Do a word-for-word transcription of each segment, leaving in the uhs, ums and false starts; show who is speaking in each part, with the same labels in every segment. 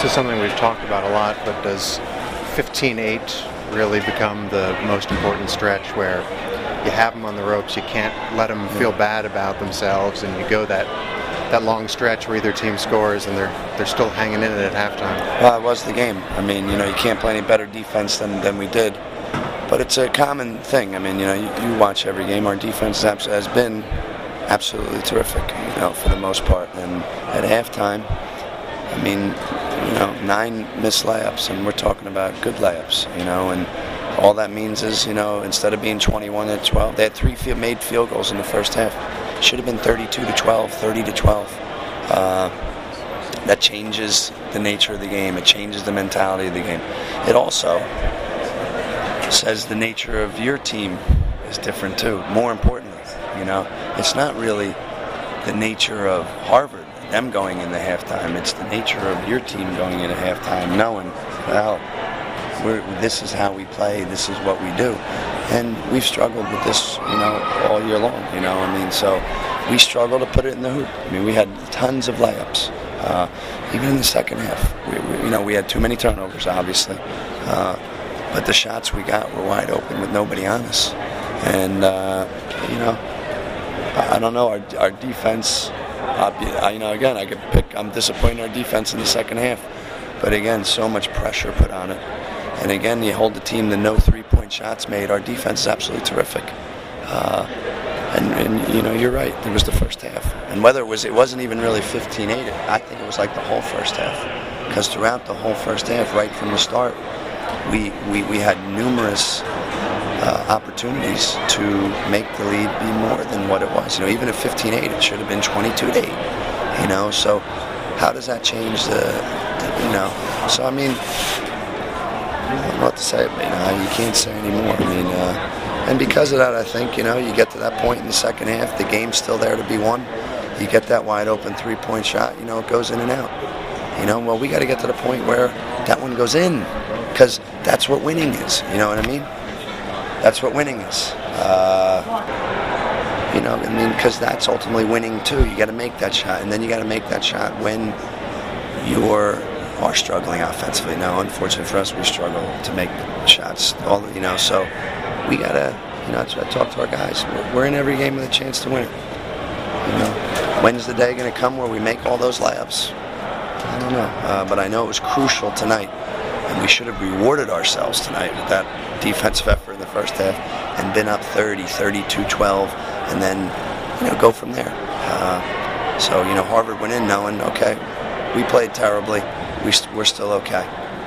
Speaker 1: This is something we've talked about a lot, but does fifteen eight really become the most important stretch where you have them on the ropes, you can't let them feel bad about themselves, and you go that that long stretch where either team scores and they're they're still hanging in it at halftime?
Speaker 2: Well, it was the game. I mean, you know, you can't play any better defense than, than we did. But it's a common thing. I mean, you know, you, you watch every game. Our defense has been absolutely terrific, you know, for the most part. And at halftime, I mean, you know, nine missed layups, and we're talking about good layups, you know, and all that means is, you know, instead of being twenty-one to twelve, they had three field, made field goals in the first half. Should have been thirty-two to twelve, thirty to twelve. Uh, that changes the nature of the game. It changes the mentality of the game. It also says the nature of your team is different too. More importantly, you know, it's not really the nature of Harvard, them going into halftime. It's the nature of your team going into halftime, knowing, well, we're, this is how we play, this is what we do. And we've struggled with this, you know, all year long, you know, I mean, so we struggle to put it in the hoop. I mean, we had tons of layups, uh, even in the second half. We, we, you know, we had too many turnovers, obviously. Uh, But the shots we got were wide open with nobody on us. And, uh, you know, I, I don't know, our, our defense, uh, I, you know, again, I could pick, I'm disappointed in our defense in the second half. But again, so much pressure put on it. And again, you hold the team to no three-point shots made. Our defense is absolutely terrific. Uh, and, and, you know, you're right, it was the first half. And whether it was, it wasn't even really fifteen eight, I think it was like the whole first half. Because throughout the whole first half, right from the start, We, we, we had numerous uh, opportunities to make the lead be more than what it was. You know, even at fifteen eight, it should have been twenty-two to eight. You know, so how does that change the, the you know? So I mean, I don't know what to say, but you know, you can't say anymore. I mean, uh, and because of that, I think, you know, you get to that point in the second half, the game's still there to be won. You get that wide open three-point shot, you know, it goes in and out. You know, well, we got to get to the point where that one goes in. Because that's what winning is, you know what I mean? That's what winning is. Uh, you know, I mean, because that's ultimately winning too. You got to make that shot, and then you got to make that shot when you are struggling offensively. Now, unfortunately for us, we struggle to make shots. All you know, so we got to, you know, I talk to our guys. We're, we're in every game with a chance to win it. You know, when's the day going to come where we make all those layups? I don't know, uh, but I know it was crucial tonight. And we should have rewarded ourselves tonight with that defensive effort in the first half and been up thirty, thirty-two twelve, and then, you know, go from there. Uh, so, you know, Harvard went in knowing, okay, we played terribly. We st- we're still okay.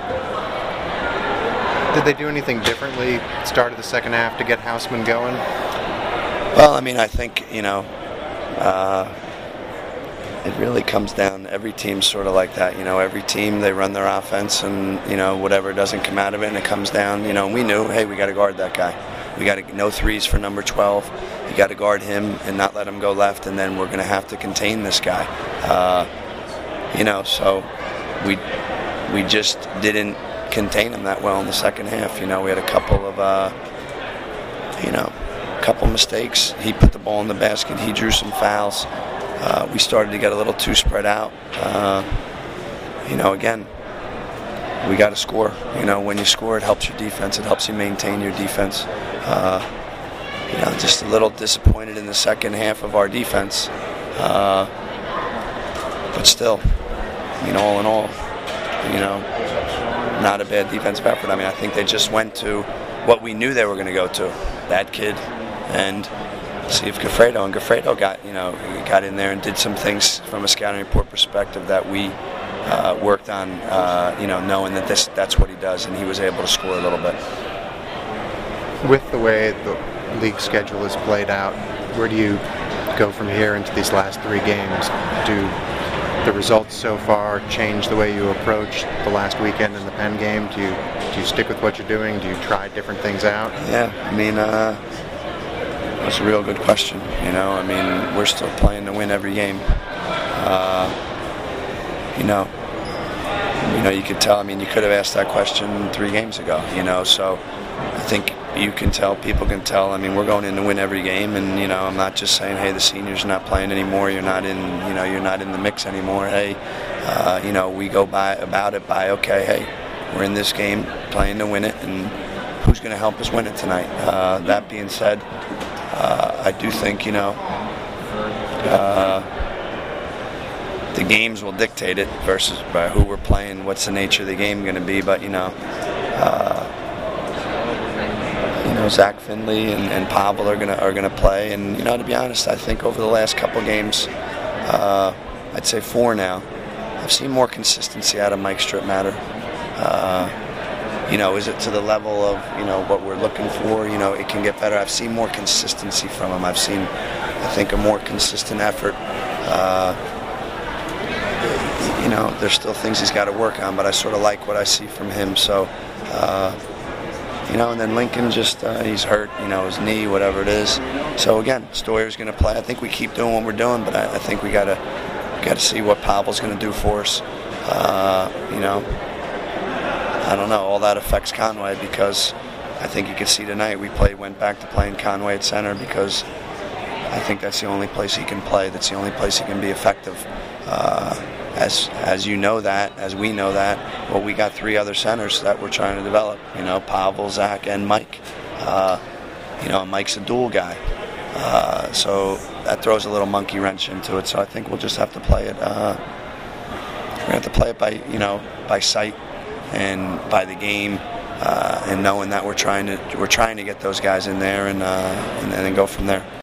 Speaker 1: Did they do anything differently at the start of the second half to get Houseman going?
Speaker 2: Well, I mean, I think, you know, uh, it really comes down, every team's sort of like that, you know, every team, they run their offense and, you know, whatever doesn't come out of it and it comes down, you know, and we knew, hey, we got to guard that guy. We got to, no threes for number twelve. You got to guard him and not let him go left, and then we're going to have to contain this guy. Uh, you know, so we we just didn't contain him that well in the second half. You know, we had a couple of, uh, you know, a couple mistakes. He put the ball in the basket. He drew some fouls. Uh, we started to get a little too spread out. Uh, you know, again, we got to score. You know, when you score, it helps your defense. It helps you maintain your defense. Uh, you know, just a little disappointed in the second half of our defense. Uh, but still, I mean, all in all, you know, not a bad defensive effort. I mean, I think they just went to what we knew they were going to go to, that kid, and see if Gafredo, and Gafredo got, you know, got in there and did some things from a scouting report perspective that we uh, worked on, uh, you know, knowing that this that's what he does, and he was able to score a little bit.
Speaker 1: With the way the league schedule is played out, where do you go from here into these last three games? Do the results so far change the way you approach the last weekend in the Penn game? Do you do you stick with what you're doing? Do you try different things out?
Speaker 2: Yeah, I mean, uh, that's a real good question. You know, I mean, we're still playing to win every game. Uh, you know, you know, you could tell. I mean, you could have asked that question three games ago. You know, so I think you can tell, people can tell. I mean, we're going in to win every game, and you know, I'm not just saying, hey, the seniors are not playing anymore. You're not in, you know, you're not in the mix anymore. Hey, uh, you know, we go by about it by, okay, hey, we're in this game playing to win it, and who's going to help us win it tonight? Uh, that being said, uh, I do think, you know, uh, the games will dictate it versus by who we're playing, what's the nature of the game going to be. But, you know, uh, you know, Zach Finley and, and Pavel are going to are going to play. And, you know, to be honest, I think over the last couple games, uh, I'd say four now, I've seen more consistency out of Mike Strittmatter. Uh, you know, is it to the level of, you know, what we're looking for? You know, it can get better. I've seen more consistency from him. I've seen, I think, a more consistent effort. Uh, you know, there's still things he's got to work on, but I sort of like what I see from him. So, uh, you know, and then Lincoln just, uh, he's hurt, you know, his knee, whatever it is. So, again, Stoyer's going to play. I think we keep doing what we're doing, but I, I think we got to got to see what Pavel's going to do for us. Uh, you know, I don't know. All that affects Conway because I think you can see tonight we played, went back to playing Conway at center because I think that's the only place he can play. That's the only place he can be effective. Uh, as as you know that, as we know that, well, we got three other centers that we're trying to develop. You know, Pavel, Zach, and Mike. Uh, you know, Mike's a dual guy. Uh, so that throws a little monkey wrench into it. So I think we'll just have to play it. Uh, we're gonna have to play it by, you know, by sight and by the game, uh, and knowing that we're trying to we're trying to get those guys in there and uh, and then go from there.